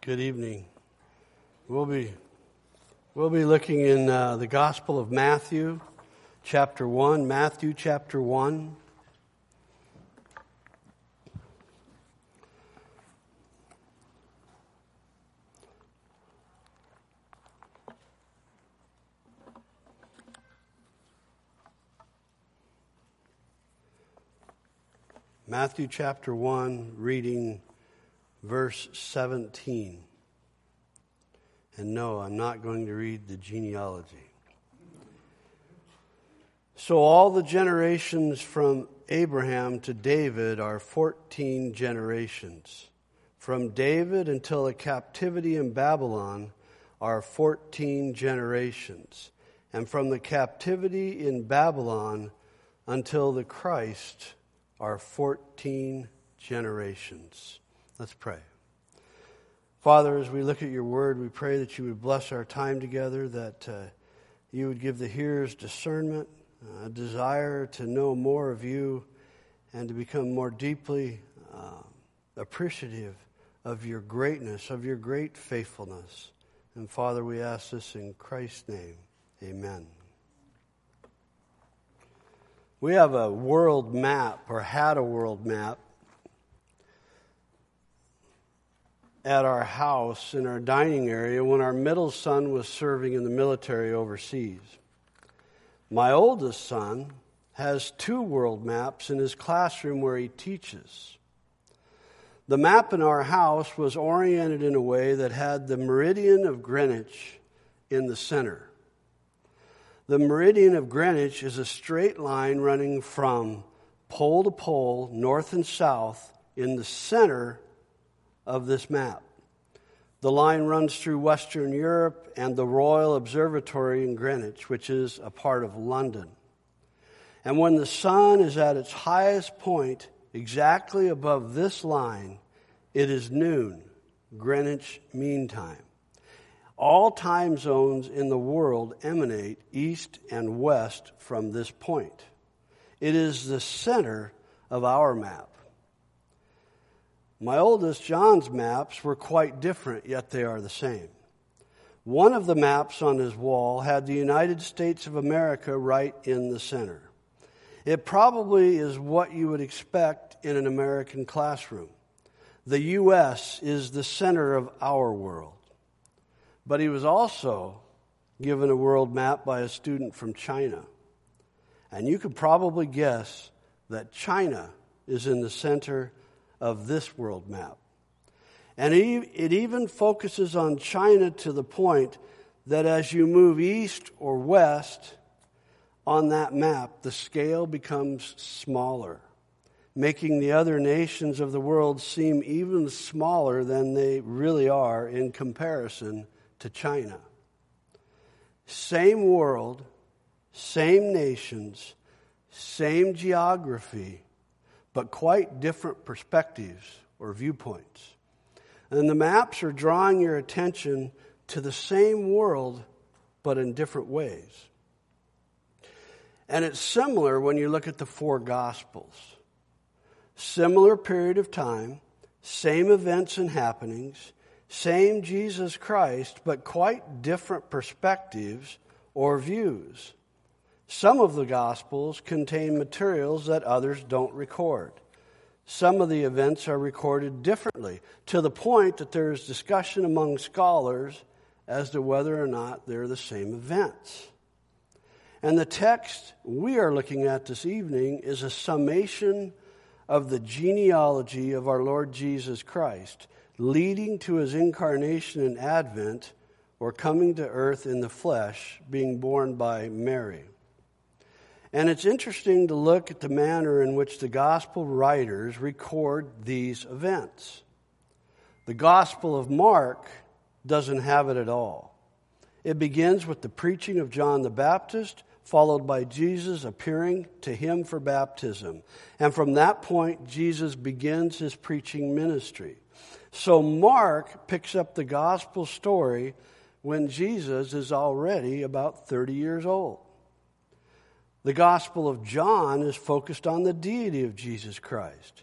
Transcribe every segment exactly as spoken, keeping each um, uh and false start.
Good evening. We'll be we'll be looking in uh, the Gospel of Matthew, chapter one. Matthew, chapter one. Matthew, chapter one, reading verse seventeen. And no, I'm not going to read the genealogy. So all the generations from Abraham to David are fourteen generations. From David until the captivity in Babylon are fourteen generations. And from the captivity in Babylon until the Christ are fourteen generations. Let's pray. Father, as we look at your word, we pray that you would bless our time together, that uh, you would give the hearers discernment, a uh, desire to know more of you, and to become more deeply uh, appreciative of your greatness, of your great faithfulness. And Father, we ask this in Christ's name. Amen. We have a world map, or had a world map, at our house in our dining area when our middle son was serving in the military overseas. My oldest son has two world maps in his classroom where he teaches. The map in our house was oriented in a way that had the meridian of Greenwich in the center. The meridian of Greenwich is a straight line running from pole to pole, north and south, in the center of this map. The line runs through Western Europe and the Royal Observatory in Greenwich, which is a part of London. And when the sun is at its highest point, exactly above this line, it is noon, Greenwich Mean Time. All time zones in the world emanate east and west from this point. It is the center of our map. My oldest, John's, maps were quite different, yet they are the same. One of the maps on his wall had the United States of America right in the center. It probably is what you would expect in an American classroom. The U S is the center of our world. But he was also given a world map by a student from China. And you could probably guess that China is in the center of this world map. And it even focuses on China to the point that as you move east or west on that map, the scale becomes smaller, making the other nations of the world seem even smaller than they really are in comparison to China. Same world, same nations, same geography, but quite different perspectives or viewpoints. And the maps are drawing your attention to the same world, but in different ways. And it's similar when you look at the four Gospels. Similar period of time, same events and happenings, same Jesus Christ, but quite different perspectives or views. Some of the Gospels contain materials that others don't record. Some of the events are recorded differently, to the point that there is discussion among scholars as to whether or not they're the same events. And the text we are looking at this evening is a summation of the genealogy of our Lord Jesus Christ, leading to his incarnation and advent, or coming to earth in the flesh, being born by Mary. And it's interesting to look at the manner in which the gospel writers record these events. The Gospel of Mark doesn't have it at all. It begins with the preaching of John the Baptist, followed by Jesus appearing to him for baptism. And from that point, Jesus begins his preaching ministry. So Mark picks up the gospel story when Jesus is already about thirty years old. The Gospel of John is focused on the deity of Jesus Christ.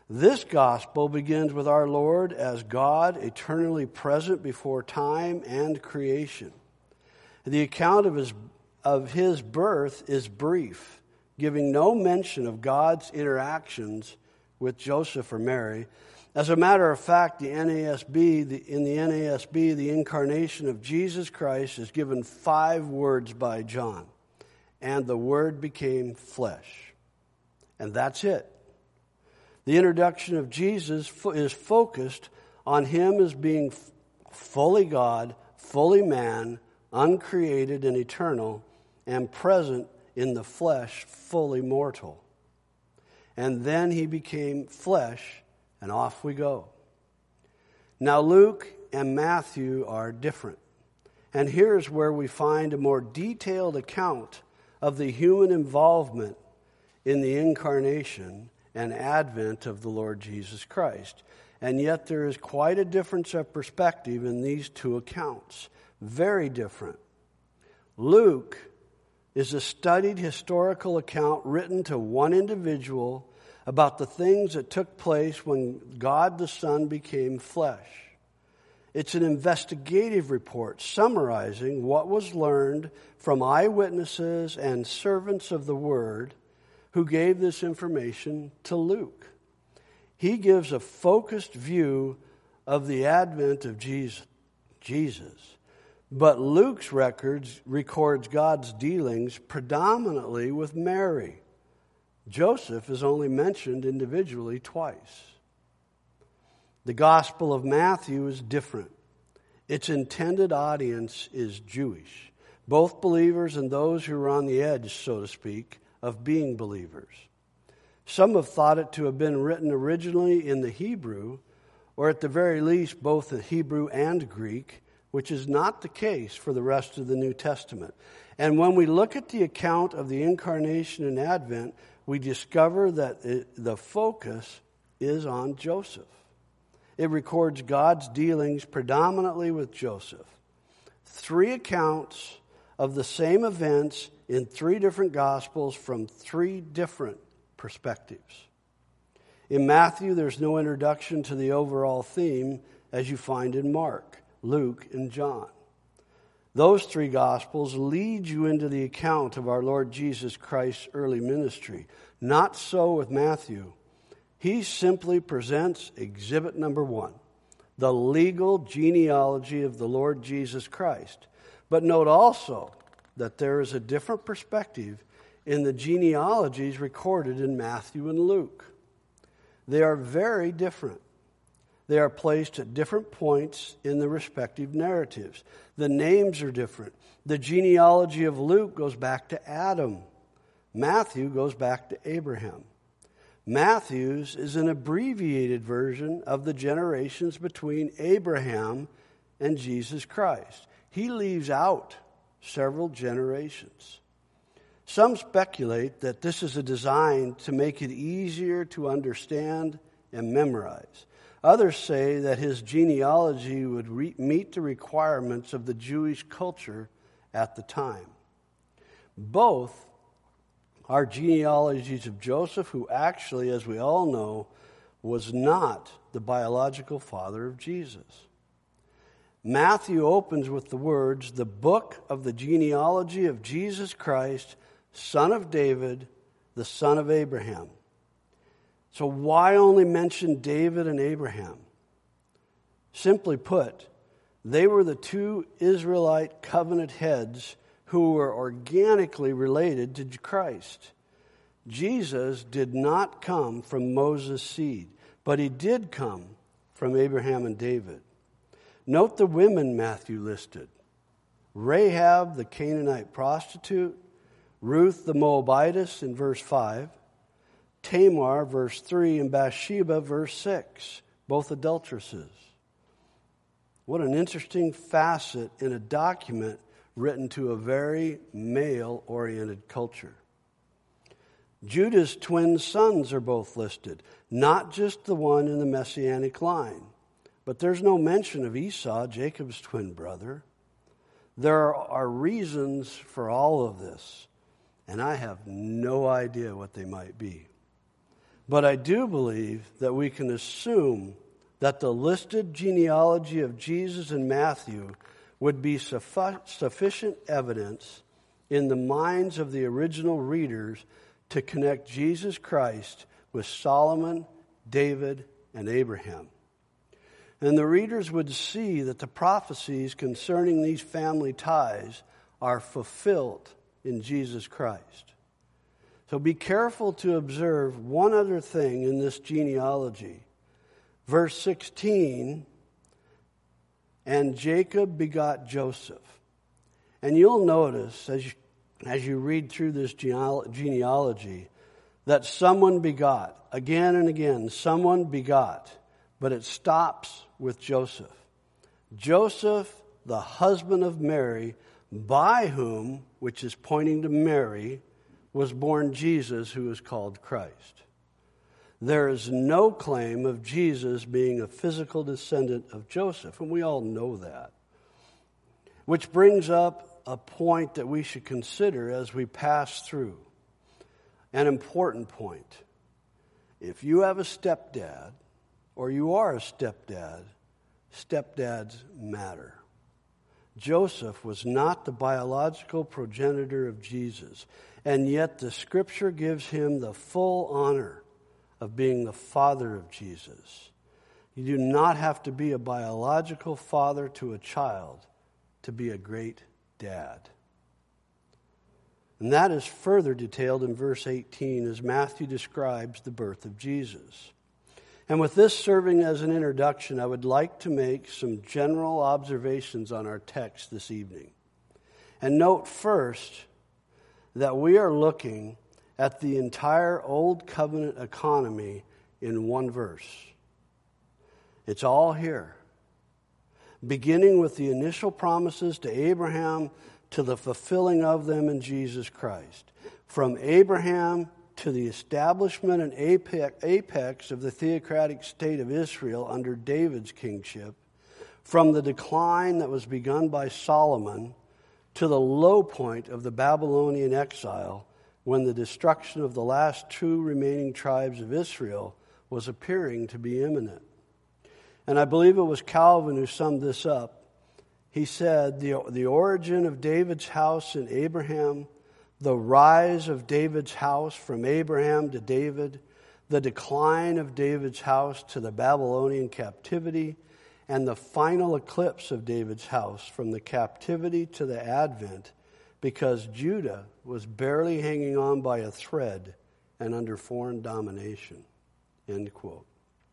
This gospel begins with our Lord as God eternally present before time and creation. The account of his, of his birth is brief, giving no mention of God's interactions with Joseph or Mary. As a matter of fact, the N A S B, the, in the N A S B, the incarnation of Jesus Christ is given five words by John. And the Word became flesh. And that's it. The introduction of Jesus is focused on him as being fully God, fully man, uncreated and eternal, and present in the flesh, fully mortal. And then he became flesh, and off we go. Now Luke and Matthew are different. And here's where we find a more detailed account of the human involvement in the incarnation and advent of the Lord Jesus Christ. And yet there is quite a difference of perspective in these two accounts. Very different. Luke is a studied historical account written to one individual about the things that took place when God the Son became flesh. It's an investigative report summarizing what was learned from eyewitnesses and servants of the Word who gave this information to Luke. He gives a focused view of the advent of Jesus. Jesus. But Luke's records records God's dealings predominantly with Mary. Joseph is only mentioned individually twice. The Gospel of Matthew is different. Its intended audience is Jewish, both believers and those who are on the edge, so to speak, of being believers. Some have thought it to have been written originally in the Hebrew, or at the very least both the Hebrew and Greek, which is not the case for the rest of the New Testament. And when we look at the account of the incarnation and advent, we discover that it, the focus is on Joseph. It records God's dealings predominantly with Joseph. Three accounts of the same events in three different Gospels from three different perspectives. In Matthew, there's no introduction to the overall theme as you find in Mark, Luke, and John. Those three Gospels lead you into the account of our Lord Jesus Christ's early ministry. Not so with Matthew. He simply presents exhibit number one, the legal genealogy of the Lord Jesus Christ. But note also that there is a different perspective in the genealogies recorded in Matthew and Luke. They are very different. They are placed at different points in the respective narratives. The names are different. The genealogy of Luke goes back to Adam. Matthew goes back to Abraham. Matthew's is an abbreviated version of the generations between Abraham and Jesus Christ. He leaves out several generations. Some speculate that this is a design to make it easier to understand and memorize. Others say that his genealogy would re- meet the requirements of the Jewish culture at the time. Both are genealogies of Joseph, who actually, as we all know, was not the biological father of Jesus. Matthew opens with the words, "The book of the genealogy of Jesus Christ, son of David, the son of Abraham." So why only mention David and Abraham? Simply put, they were the two Israelite covenant heads who were organically related to Christ. Jesus did not come from Moses' seed, but he did come from Abraham and David. Note the women Matthew listed: Rahab, the Canaanite prostitute; Ruth, the Moabitess, in verse five; Tamar, verse three, and Bathsheba, verse six, both adulteresses. What an interesting facet in a document written to a very male-oriented culture. Judah's twin sons are both listed, not just the one in the Messianic line. But there's no mention of Esau, Jacob's twin brother. There are reasons for all of this, and I have no idea what they might be. But I do believe that we can assume that the listed genealogy of Jesus in Matthew would be suffi- sufficient evidence in the minds of the original readers to connect Jesus Christ with Solomon, David, and Abraham. And the readers would see that the prophecies concerning these family ties are fulfilled in Jesus Christ. So be careful to observe one other thing in this genealogy. Verse sixteen, and Jacob begot Joseph. And you'll notice as you, as you read through this genealogy that someone begot. Again and again, someone begot. But it stops with Joseph. Joseph, the husband of Mary, by whom, which is pointing to Mary, was born Jesus, who is called Christ. There is no claim of Jesus being a physical descendant of Joseph, and we all know that. Which brings up a point that we should consider as we pass through. An important point. If you have a stepdad, or you are a stepdad, stepdads matter. Joseph was not the biological progenitor of Jesus, and yet the Scripture gives him the full honor of being the father of Jesus. You do not have to be a biological father to a child to be a great dad. And that is further detailed in verse eighteen as Matthew describes the birth of Jesus. And with this serving as an introduction, I would like to make some general observations on our text this evening. And note first that we are looking at the entire Old Covenant economy in one verse. It's all here. Beginning with the initial promises to Abraham to the fulfilling of them in Jesus Christ. From Abraham to the establishment and apex of the theocratic state of Israel under David's kingship, from the decline that was begun by Solomon to the low point of the Babylonian exile when the destruction of the last two remaining tribes of Israel was appearing to be imminent. And I believe it was Calvin who summed this up. He said, the, the origin of David's house in Abraham, the rise of David's house from Abraham to David, the decline of David's house to the Babylonian captivity, and the final eclipse of David's house from the captivity to the advent, because Judah was barely hanging on by a thread and under foreign domination. End quote.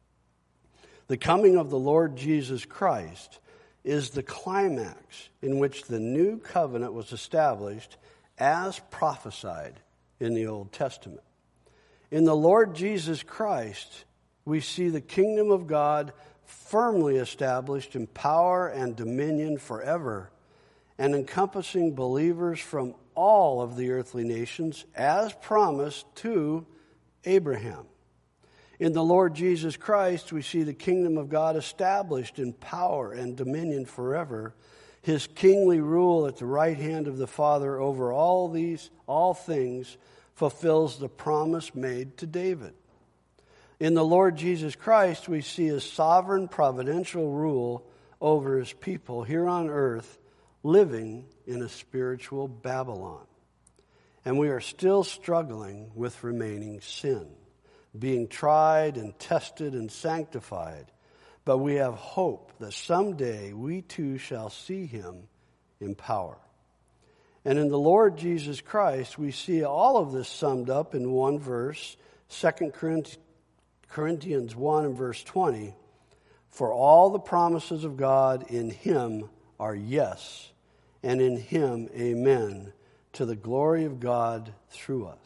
The coming of the Lord Jesus Christ is the climax in which the new covenant was established as prophesied in the Old Testament. In the Lord Jesus Christ, we see the kingdom of God firmly established in power and dominion forever, and encompassing believers from all of the earthly nations as promised to Abraham. In the Lord Jesus Christ, we see the kingdom of God established in power and dominion forever. His kingly rule at the right hand of the Father over all these, all things, fulfills the promise made to David. In the Lord Jesus Christ, we see his sovereign providential rule over his people here on earth, living in a spiritual Babylon. And we are still struggling with remaining sin, being tried and tested and sanctified. But we have hope that someday we too shall see him in power. And in the Lord Jesus Christ, we see all of this summed up in one verse, Second Corinthians one and verse twenty. For all the promises of God in him are yes, and in him amen, to the glory of God through us.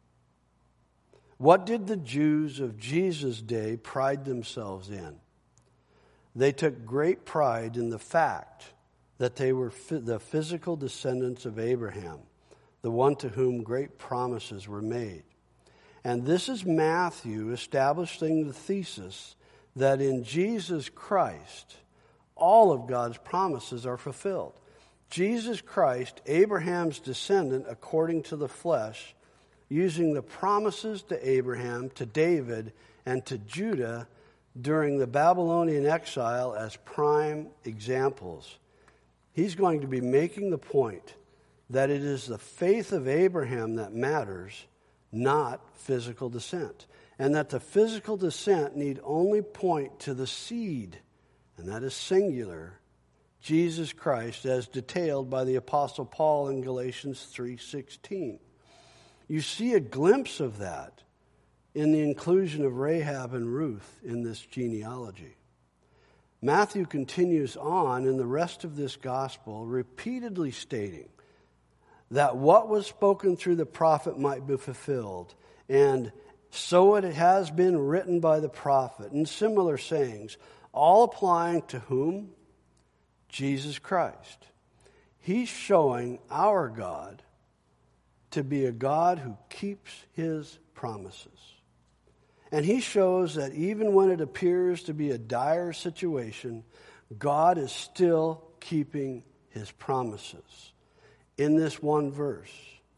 What did the Jews of Jesus' day pride themselves in? They took great pride in the fact that they were the physical descendants of Abraham, the one to whom great promises were made. And this is Matthew establishing the thesis that in Jesus Christ, all of God's promises are fulfilled. Jesus Christ, Abraham's descendant according to the flesh, using the promises to Abraham, to David, and to Judah during the Babylonian exile as prime examples. He's going to be making the point that it is the faith of Abraham that matters, not physical descent, and that the physical descent need only point to the seed, and that is singular, Jesus Christ, as detailed by the Apostle Paul in Galatians three sixteen. You see a glimpse of that in the inclusion of Rahab and Ruth in this genealogy. Matthew continues on in the rest of this gospel, repeatedly stating that what was spoken through the prophet might be fulfilled, and so it has been written by the prophet, and similar sayings, all applying to whom? Jesus Christ. He's showing our God to be a God who keeps his promises. And he shows that even when it appears to be a dire situation, God is still keeping his promises in this one verse.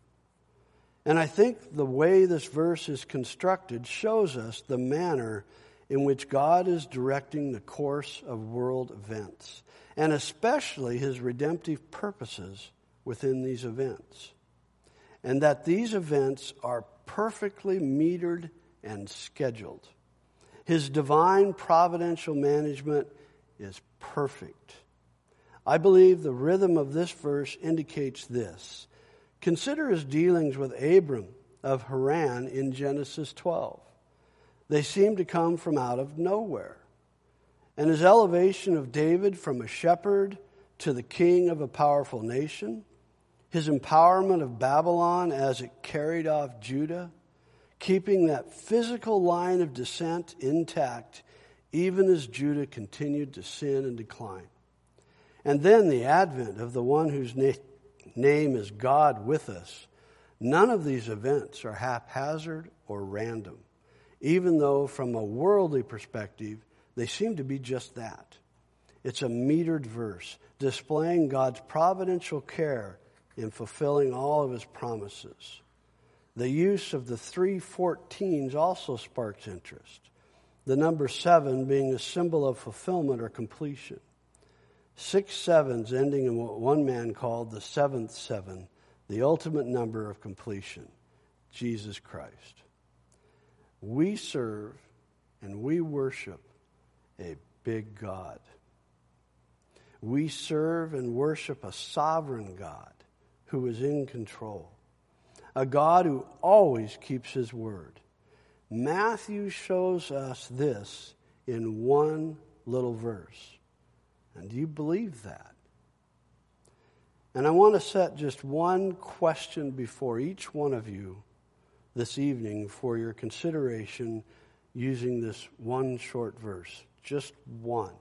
And I think the way this verse is constructed shows us the manner in which God is directing the course of world events, and especially his redemptive purposes within these events. And that these events are perfectly metered and scheduled. His divine providential management is perfect. I believe the rhythm of this verse indicates this. Consider his dealings with Abram of Haran in Genesis twelve. They seem to come from out of nowhere. And his elevation of David from a shepherd to the king of a powerful nation, his empowerment of Babylon as it carried off Judah, keeping that physical line of descent intact even as Judah continued to sin and decline. And then the advent of the one whose na- name is God with us. None of these events are haphazard or random, even though from a worldly perspective, they seem to be just that. It's a metered verse displaying God's providential care in fulfilling all of his promises. The use of the three fourteens also sparks interest, the number seven being a symbol of fulfillment or completion. Six sevens ending in what one man called the seventh seven, the ultimate number of completion, Jesus Christ. We serve and we worship a big God. We serve and worship a sovereign God who is in control, a God who always keeps his word. Matthew shows us this in one little verse. And do you believe that? And I want to set just one question before each one of you this evening for your consideration using this one short verse. Just one.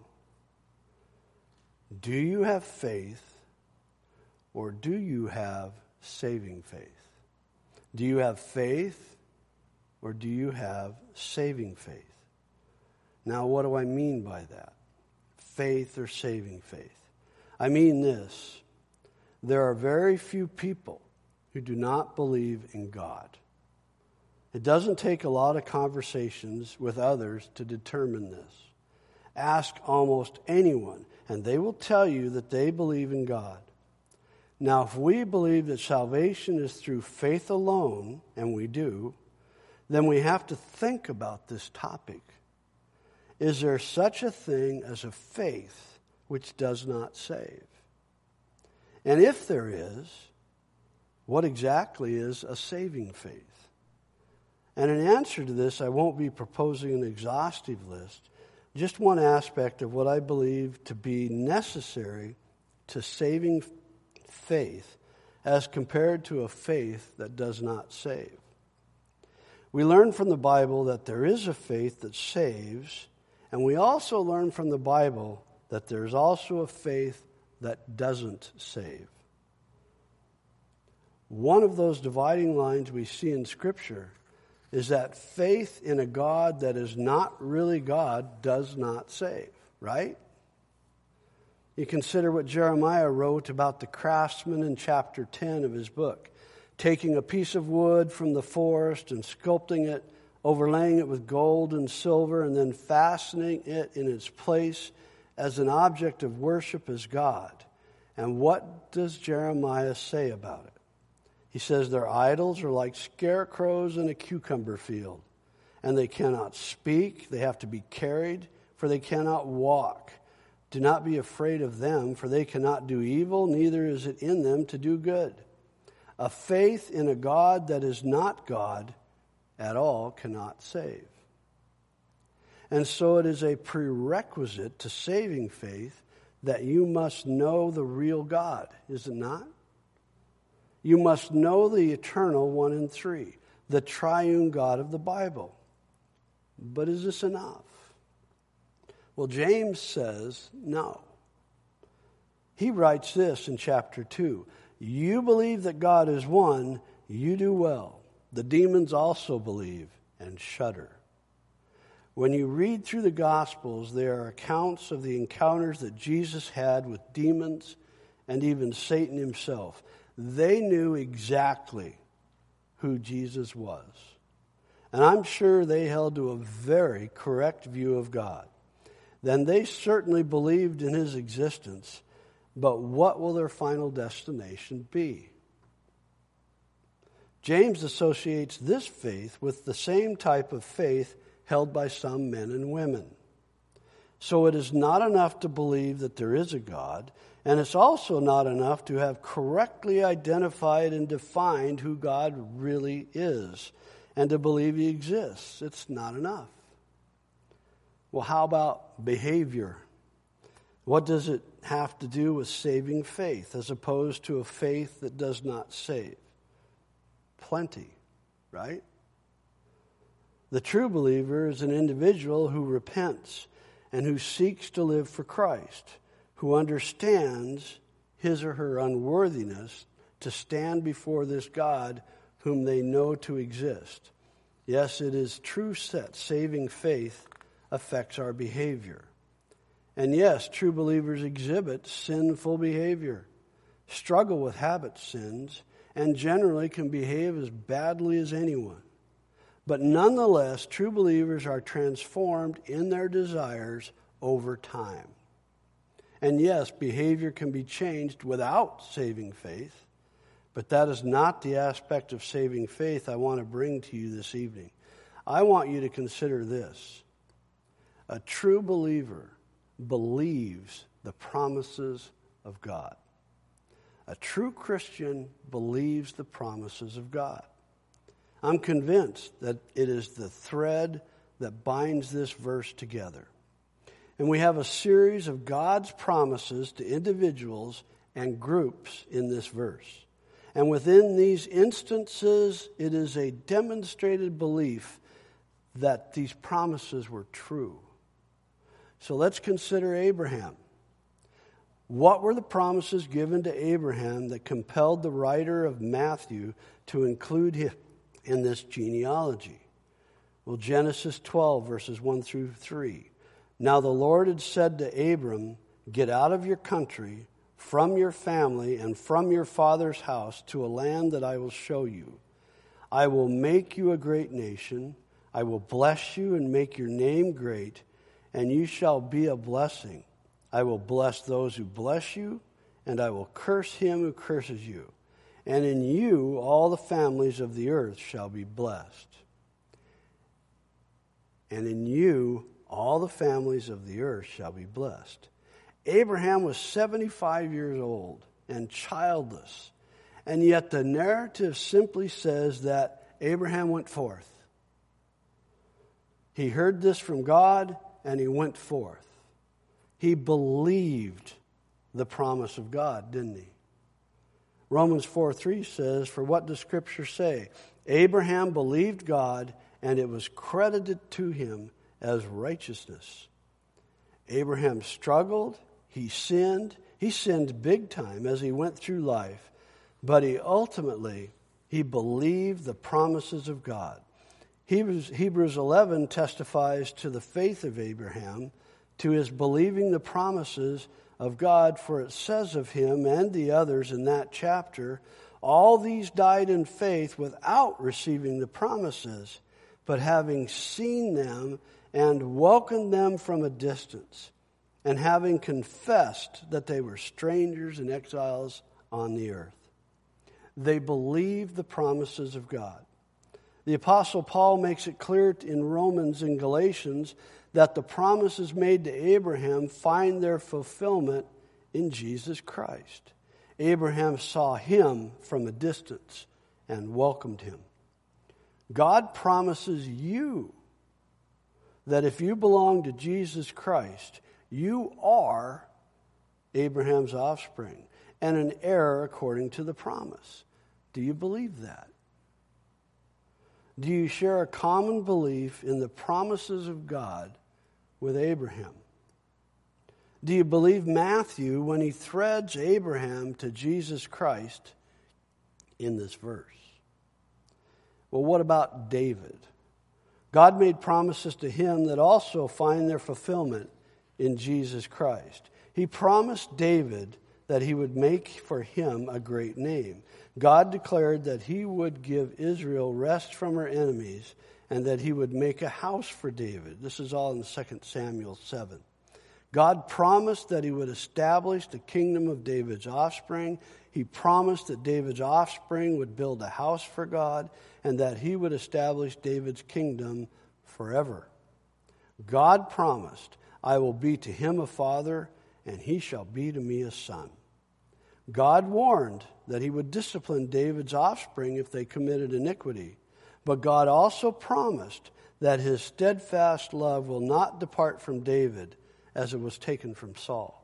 Do you have faith, or do you have saving faith? Do you have faith, or do you have saving faith? Now, what do I mean by that? Faith or saving faith? I mean this. There are very few people who do not believe in God. It doesn't take a lot of conversations with others to determine this. Ask almost anyone, and they will tell you that they believe in God. Now, if we believe that salvation is through faith alone, and we do, then we have to think about this topic. Is there such a thing as a faith which does not save? And if there is, what exactly is a saving faith? And in answer to this, I won't be proposing an exhaustive list, just one aspect of what I believe to be necessary to saving faith as compared to a faith that does not save. We learn from the Bible that there is a faith that saves, and we also learn from the Bible that there's also a faith that doesn't save. One of those dividing lines we see in Scripture is that faith in a God that is not really God does not save, right? You consider what Jeremiah wrote about the craftsman in chapter ten of his book. taking a piece of wood from the forest and sculpting it, overlaying it with gold and silver, and then fastening it in its place as an object of worship as God. And what does Jeremiah say about it? He says their idols are like scarecrows in a cucumber field, and they cannot speak, they have to be carried, for they cannot walk. Do not be afraid of them, for they cannot do evil, neither is it in them to do good. A faith in a God that is not God at all cannot save. And so it is a prerequisite to saving faith that you must know the real God, is it not? You must know the eternal one and three, the triune God of the Bible. But is this enough? Well, James says no. He writes this in chapter two. You believe that God is one, you do well. The demons also believe and shudder. When you read through the Gospels, there are accounts of the encounters that Jesus had with demons and even Satan himself. They knew exactly who Jesus was. And I'm sure they held to a very correct view of God. Then they certainly believed in his existence, but what will their final destination be? James associates this faith with the same type of faith held by some men and women. So it is not enough to believe that there is a God, and it's also not enough to have correctly identified and defined who God really is and to believe he exists. It's not enough. Well, how about behavior? What does it have to do with saving faith as opposed to a faith that does not save? Plenty, right? The true believer is an individual who repents and who seeks to live for Christ, who understands his or her unworthiness to stand before this God whom they know to exist. Yes, it is true that saving faith affects our behavior. And yes, true believers exhibit sinful behavior, struggle with habit sins, and generally can behave as badly as anyone. But nonetheless, true believers are transformed in their desires over time. And yes, behavior can be changed without saving faith, but that is not the aspect of saving faith I want to bring to you this evening. I want you to consider this. A true believer believes the promises of God. A true Christian believes the promises of God. I'm convinced that it is the thread that binds this verse together. And we have a series of God's promises to individuals and groups in this verse. And within these instances, it is a demonstrated belief that these promises were true. So let's consider Abraham. What were the promises given to Abraham that compelled the writer of Matthew to include him in this genealogy? Well, Genesis twelve, verses one through three. Now the Lord had said to Abram, get out of your country, from your family, and from your father's house to a land that I will show you. I will make you a great nation. I will bless you and make your name great, and you shall be a blessing. I will bless those who bless you, and I will curse him who curses you. And in you all the families of the earth shall be blessed. And in you all the families of the earth shall be blessed. Abraham was seventy-five years old and childless, and yet the narrative simply says that Abraham went forth. He heard this from God, and he went forth. He believed the promise of God, didn't he? Romans four three says, for what does Scripture say? Abraham believed God, and it was credited to him as righteousness. Abraham struggled. He sinned. He sinned big time as he went through life. But he ultimately, he believed the promises of God. Hebrews, Hebrews eleven testifies to the faith of Abraham, to his believing the promises of God, for it says of him and the others in that chapter, All these died in faith without receiving the promises, but having seen them and welcomed them from a distance, and having confessed that they were strangers and exiles on the earth. They believed the promises of God. The Apostle Paul makes it clear in Romans and Galatians that the promises made to Abraham find their fulfillment in Jesus Christ. Abraham saw him from a distance and welcomed him. God promises you that if you belong to Jesus Christ, you are Abraham's offspring and an heir according to the promise. Do you believe that? Do you share a common belief in the promises of God with Abraham? Do you believe Matthew when he threads Abraham to Jesus Christ in this verse? Well, what about David? God made promises to him that also find their fulfillment in Jesus Christ. He promised David that he would make for him a great name. God declared that he would give Israel rest from her enemies and that he would make a house for David. This is all in Second Samuel seven. God promised that he would establish the kingdom of David's offspring. He promised that David's offspring would build a house for God and that he would establish David's kingdom forever. God promised, I will be to him a father, and he shall be to me a son. God warned that he would discipline David's offspring if they committed iniquity. But God also promised that his steadfast love will not depart from David, as it was taken from Saul.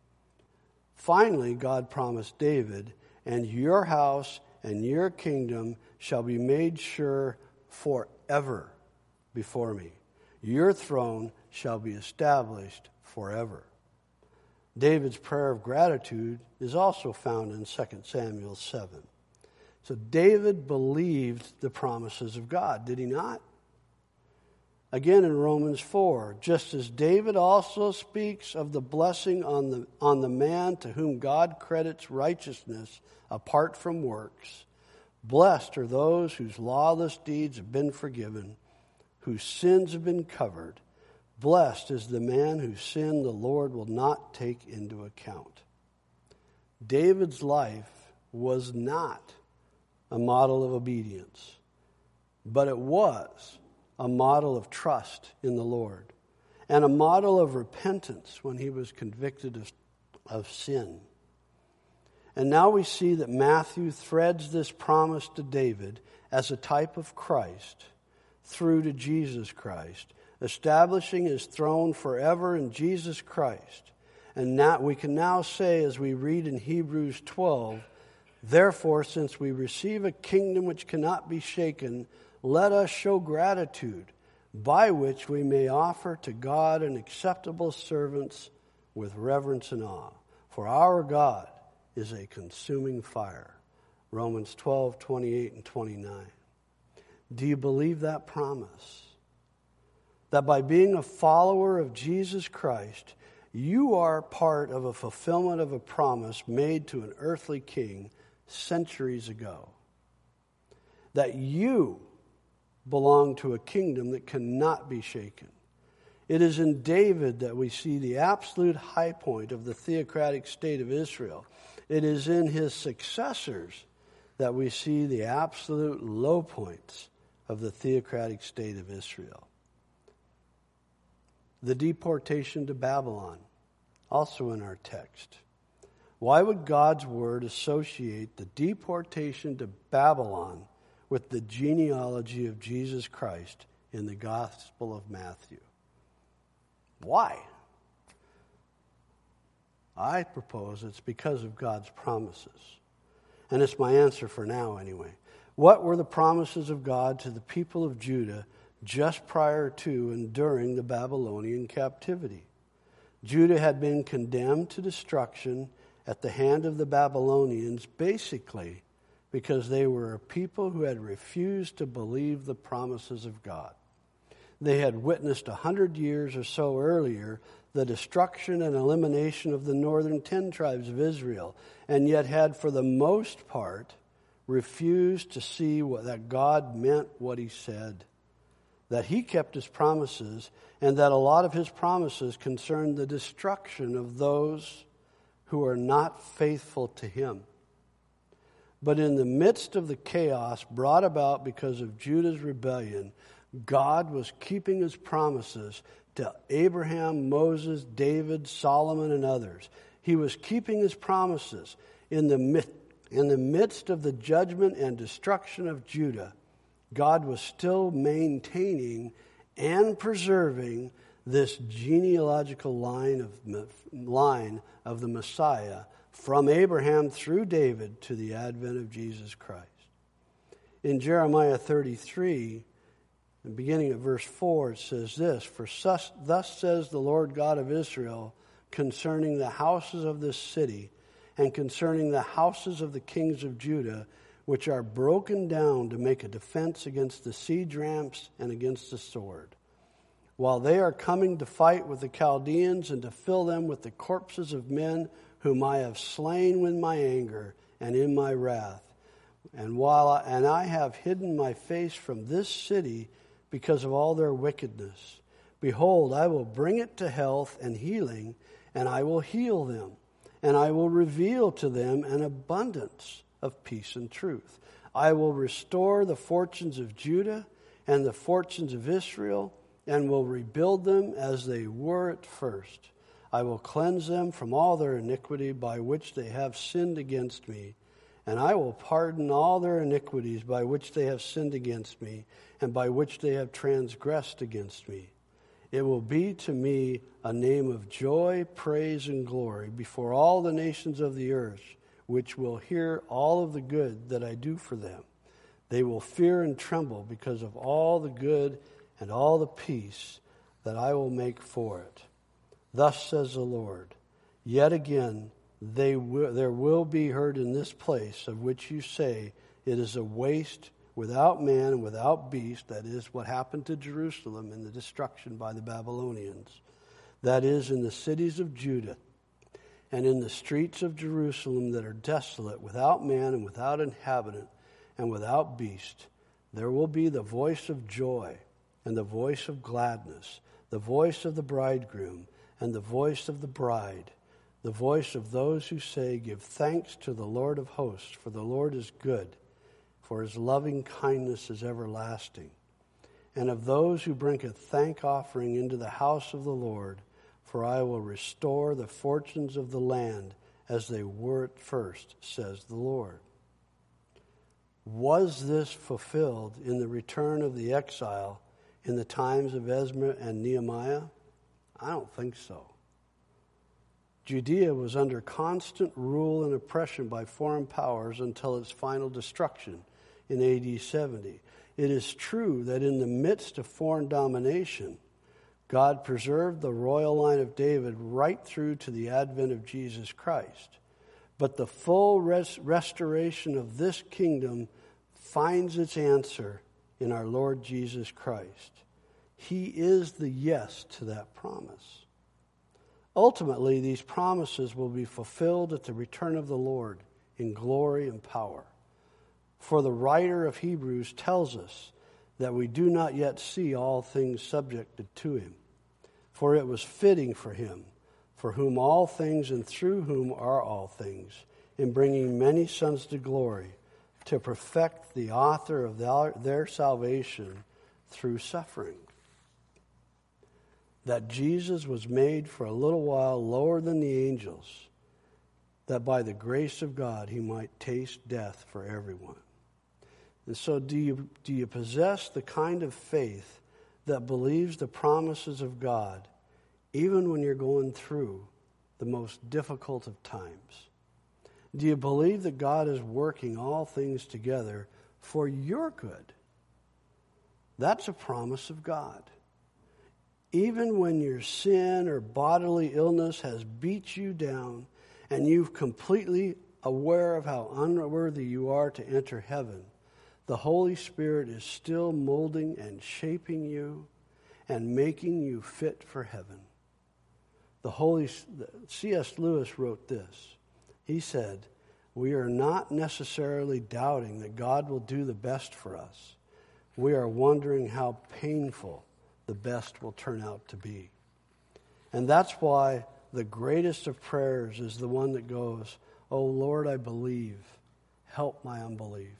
Finally, God promised David, and your house and your kingdom shall be made sure forever before me. Your throne shall be established forever. David's prayer of gratitude is also found in Second Samuel seven. So David believed the promises of God, did he not? Again in Romans four, just as David also speaks of the blessing on the, on the man to whom God credits righteousness apart from works, blessed are those whose lawless deeds have been forgiven, whose sins have been covered. Blessed is the man whose sin the Lord will not take into account. David's life was not a model of obedience, but it was a model of trust in the Lord and a model of repentance when he was convicted of, of sin. And now we see that Matthew threads this promise to David as a type of Christ through to Jesus Christ, establishing his throne forever in Jesus Christ. And now we can now say, as we read in Hebrews twelve, therefore, since we receive a kingdom which cannot be shaken, let us show gratitude, by which we may offer to God an acceptable servants with reverence and awe. For our God is a consuming fire. Romans twelve, twenty-eight and twenty-nine. Do you believe that promise? That by being a follower of Jesus Christ, you are part of a fulfillment of a promise made to an earthly king centuries ago. That you belong to a kingdom that cannot be shaken. It is in David that we see the absolute high point of the theocratic state of Israel. It is in his successors that we see the absolute low points of the theocratic state of Israel. The deportation to Babylon, also in our text. Why would God's word associate the deportation to Babylon with the genealogy of Jesus Christ in the Gospel of Matthew? Why? I propose it's because of God's promises. And it's my answer for now anyway. What were the promises of God to the people of Judah just prior to and during the Babylonian captivity? Judah had been condemned to destruction at the hand of the Babylonians, basically because they were a people who had refused to believe the promises of God. They had witnessed a hundred years or so earlier the destruction and elimination of the northern ten tribes of Israel, and yet had for the most part refused to see what, that God meant what he said, that he kept his promises, and that a lot of his promises concerned the destruction of those who are not faithful to him. But in the midst of the chaos brought about because of Judah's rebellion, God was keeping his promises to Abraham, Moses, David, Solomon, and others. He was keeping his promises in the midst In the midst of the judgment and destruction of Judah. God was still maintaining and preserving this genealogical line of line of the Messiah from Abraham through David to the advent of Jesus Christ. In Jeremiah thirty-three, the beginning of verse four, it says this, "For thus, thus says the Lord God of Israel concerning the houses of this city, and concerning the houses of the kings of Judah, which are broken down to make a defense against the siege ramps and against the sword. While they are coming to fight with the Chaldeans and to fill them with the corpses of men whom I have slain with my anger and in my wrath. And while I, and I have hidden my face from this city because of all their wickedness, behold, I will bring it to health and healing, and I will heal them. And I will reveal to them an abundance of peace and truth. I will restore the fortunes of Judah and the fortunes of Israel, and will rebuild them as they were at first. I will cleanse them from all their iniquity by which they have sinned against me, and I will pardon all their iniquities by which they have sinned against me, and by which they have transgressed against me. It will be to me a name of joy, praise, and glory before all the nations of the earth, which will hear all of the good that I do for them. They will fear and tremble because of all the good and all the peace that I will make for it. Thus says the Lord, yet again they will, there will be heard in this place of which you say, it is a waste without man and without beast, that is what happened to Jerusalem in the destruction by the Babylonians, that is in the cities of Judah and in the streets of Jerusalem that are desolate, without man and without inhabitant and without beast, there will be the voice of joy and the voice of gladness, the voice of the bridegroom and the voice of the bride, the voice of those who say, give thanks to the Lord of hosts, for the Lord is good, for his loving kindness is everlasting. And of those who bring a thank offering into the house of the Lord, for I will restore the fortunes of the land as they were at first, says the Lord. Was this fulfilled in the return of the exile in the times of Ezra and Nehemiah? I don't think so. Judea was under constant rule and oppression by foreign powers until its final destruction in A D seventy. It is true that in the midst of foreign domination, God preserved the royal line of David right through to the advent of Jesus Christ. But the full res- restoration of this kingdom finds its answer in our Lord Jesus Christ. He is the yes to that promise. Ultimately, these promises will be fulfilled at the return of the Lord in glory and power. For the writer of Hebrews tells us that we do not yet see all things subjected to him. For it was fitting for him, for whom all things and through whom are all things, in bringing many sons to glory, to perfect the author of their salvation through suffering. That Jesus was made for a little while lower than the angels, that by the grace of God he might taste death for everyone. And so do you, do you possess the kind of faith that believes the promises of God even when you're going through the most difficult of times? Do you believe that God is working all things together for your good? That's a promise of God. Even when your sin or bodily illness has beat you down and you're completely aware of how unworthy you are to enter heaven, the Holy Spirit is still molding and shaping you and making you fit for heaven. The Holy C S Lewis wrote this. He said, we are not necessarily doubting that God will do the best for us. We are wondering how painful the best will turn out to be. And that's why the greatest of prayers is the one that goes, "Oh Lord, I believe. Help my unbelief."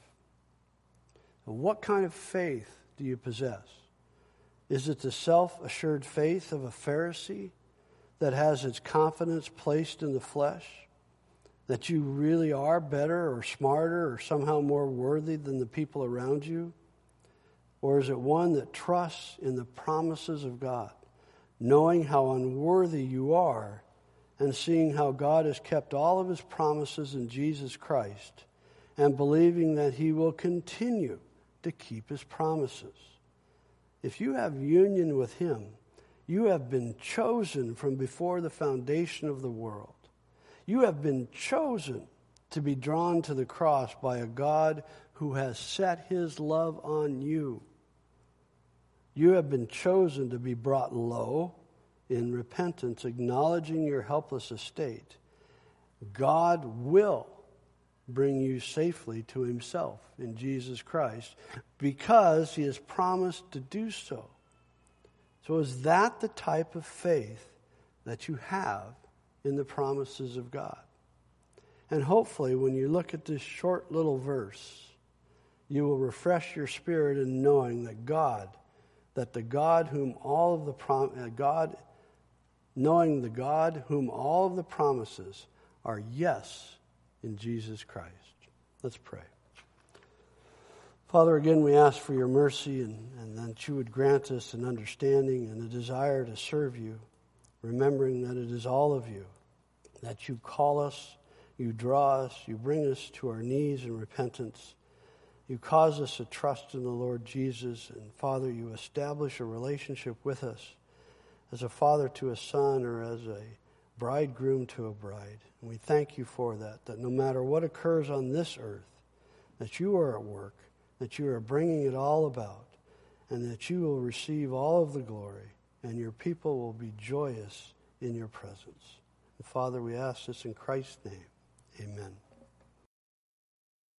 And what kind of faith do you possess? Is it the self-assured faith of a Pharisee that has its confidence placed in the flesh? That you really are better or smarter or somehow more worthy than the people around you? Or is it one that trusts in the promises of God, knowing how unworthy you are and seeing how God has kept all of his promises in Jesus Christ and believing that he will continue to keep his promises? If you have union with him, you have been chosen from before the foundation of the world. You have been chosen to be drawn to the cross by a God who has set his love on you. You have been chosen to be brought low in repentance, acknowledging your helpless estate. God will bring you safely to himself in Jesus Christ because he has promised to do so. So is that the type of faith that you have in the promises of God? And hopefully when you look at this short little verse, you will refresh your spirit in knowing that God, that the God whom all of the prom- uh, God, knowing the God whom all of the promises are yes in Jesus Christ. Let's pray. Father, again, we ask for your mercy and, and that you would grant us an understanding and a desire to serve you, remembering that it is all of you, that you call us, you draw us, you bring us to our knees in repentance. You cause us to trust in the Lord Jesus, and Father, you establish a relationship with us as a father to a son or as a bridegroom to a bride. And we thank you for that, that no matter what occurs on this earth, that you are at work, that you are bringing it all about, and that you will receive all of the glory, and your people will be joyous in your presence. And Father, we ask this in Christ's name. Amen.